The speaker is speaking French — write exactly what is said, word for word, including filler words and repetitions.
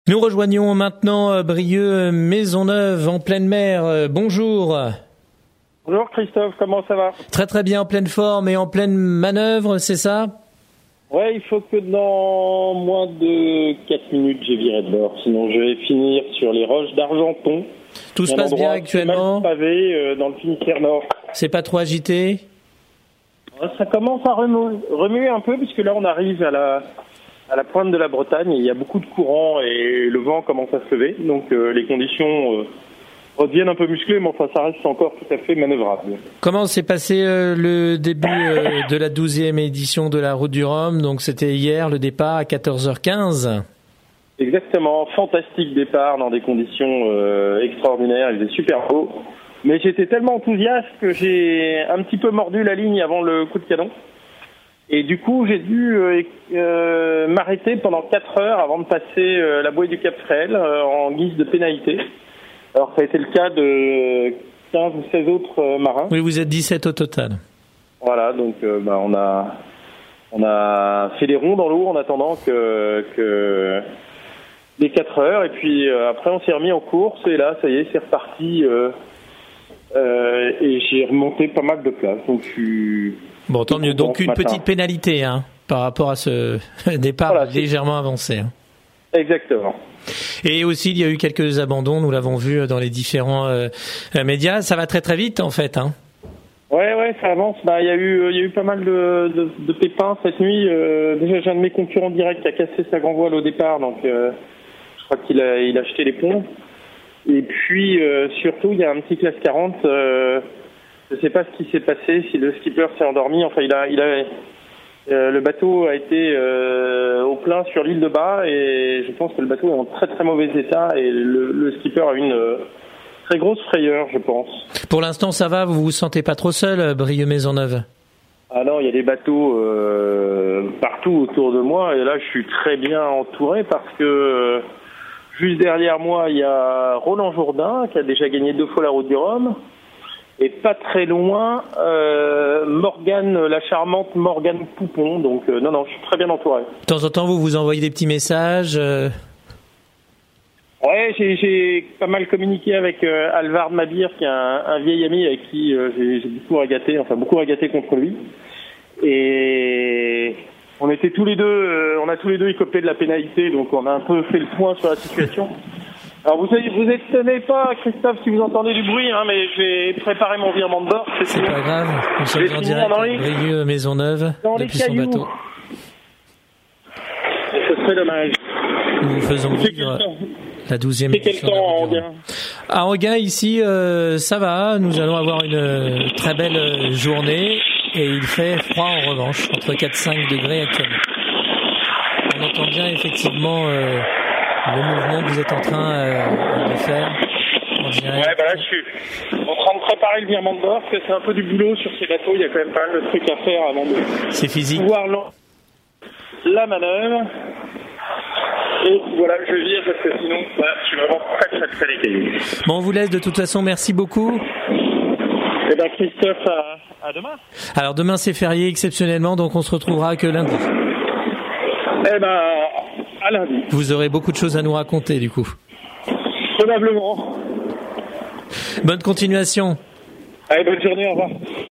Nous rejoignons maintenant Brieux Maisonneuve en pleine mer. Bonjour. Bonjour Christophe, comment ça va? Très très bien, en pleine forme et en pleine manœuvre, c'est ça? Ouais, il faut que dans moins de quatre minutes j'ai viré de bord, sinon je vais finir sur les roches d'Argenton. Tout se passe bien actuellement? Mal pavé euh, dans le Finistère Nord. C'est pas trop agité? Ça commence à remuer, remuer un peu puisque là on arrive à la à la pointe de la Bretagne et il y a beaucoup de courants et le vent commence à se lever, donc euh, les conditions euh, redeviennent un peu musclées, mais enfin ça reste encore tout à fait manœuvrable. Comment s'est passé euh, le début euh, de la douzième édition de la Route du Rhum? Donc c'était hier le départ à quatorze heures quinze. Exactement, fantastique départ dans des conditions euh, extraordinaires, il faisait super beau. Mais j'étais tellement enthousiaste que j'ai un petit peu mordu la ligne avant le coup de canon. Et du coup, j'ai dû euh, euh, m'arrêter pendant quatre heures avant de passer euh, la bouée du Cap Fréhel euh, en guise de pénalité. Alors ça a été le cas de quinze ou seize autres euh, marins. Oui, vous êtes dix-sept au total. Voilà, donc euh, bah, on a on a fait des ronds dans l'eau en attendant que, que les quatre heures. Et puis euh, après, on s'est remis en course et là, ça y est, c'est reparti. Euh, euh, et j'ai remonté pas mal de places. Donc je suis... Bon, tant mieux. Donc une matin. Petite pénalité hein, par rapport à ce départ voilà, légèrement avancé. Hein. Exactement. Et aussi, il y a eu quelques abandons, nous l'avons vu dans les différents euh, médias. Ça va très très vite en fait. Hein. Ouais, ouais, ça avance. Bah, il y a eu, il y a eu pas mal de, de, de pépins cette nuit. Euh, déjà, j'ai un de mes concurrents directs qui a cassé sa grand voile au départ, donc euh, je crois qu'il a, il a jeté les ponts. Et puis euh, surtout, il y a un petit classe quarante. Euh, Je ne sais pas ce qui s'est passé, si le skipper s'est endormi. Enfin, il a, il a, euh, le bateau a été euh, au plein sur l'île de Bas et je pense que le bateau est en très très mauvais état et le, le skipper a une euh, très grosse frayeur, je pense. Pour l'instant, ça va, vous vous sentez pas trop seul, Brieux Maisonneuve? Ah non, il y a des bateaux euh, partout autour de moi et là, je suis très bien entouré parce que euh, juste derrière moi, il y a Roland Jourdain qui a déjà gagné deux fois la Route du Rhum. Et pas très loin, euh, Morgane, la charmante Morgane Poupon. Donc euh, non, non, je suis très bien entouré. De temps en temps, vous vous envoyez des petits messages euh... Ouais, j'ai, j'ai pas mal communiqué avec euh, Alvard Mabir, qui est un, un vieil ami avec qui euh, j'ai, j'ai beaucoup régaté, enfin beaucoup régaté contre lui. Et on était tous les deux, euh, on a tous les deux écopé de la pénalité, donc on a un peu fait le point sur la situation. Alors vous vous étonnez pas, Christophe, si vous entendez du bruit, hein, mais j'ai préparé mon virement de bord. C'est, c'est pas grave, nous sommes en direct à Brieux Maisonneuve depuis son bateau. Ce serait dommage. Nous faisons vivre la douzième édition. C'est quel temps à Anguin? À Anguin, ici, euh, ça va. Nous allons avoir une très belle journée et il fait froid en revanche, entre quatre et cinq degrés actuellement. On entend bien effectivement euh, le mouvement que vous êtes en train euh, de faire en direct. Ouais, bah là, je suis en train de préparer le virement de bord, parce que c'est un peu du boulot sur ces bateaux. Il y a quand même pas mal de trucs à faire avant de c'est physique. pouvoir lancer la manœuvre. Et voilà, je vire parce que sinon, voilà, je suis vraiment très très très décalé. Bon, on vous laisse de toute façon. Merci beaucoup. Eh bien, Christophe, à, à demain. Alors, demain, c'est férié exceptionnellement, donc on se retrouvera que lundi. Eh ben, à lundi. Vous aurez beaucoup de choses à nous raconter, du coup. Probablement. Bonne continuation. Allez, bonne journée, au revoir.